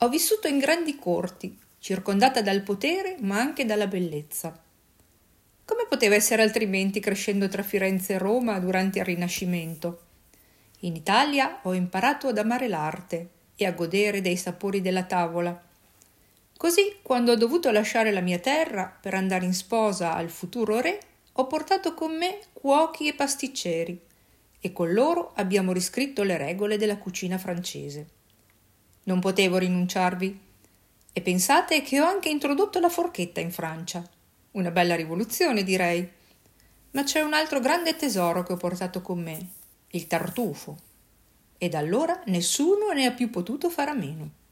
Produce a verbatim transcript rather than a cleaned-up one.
Ho vissuto in grandi corti, circondata dal potere ma anche dalla bellezza. Come poteva essere altrimenti crescendo tra Firenze e Roma durante il Rinascimento? In Italia ho imparato ad amare l'arte e a godere dei sapori della tavola. Così, quando ho dovuto lasciare la mia terra per andare in sposa al futuro re, ho portato con me cuochi e pasticceri e con loro abbiamo riscritto le regole della cucina francese. Non potevo rinunciarvi. E pensate che ho anche introdotto la forchetta in Francia. Una bella rivoluzione, direi. Ma c'è un altro grande tesoro che ho portato con me, il tartufo. E da allora nessuno ne ha più potuto fare a meno.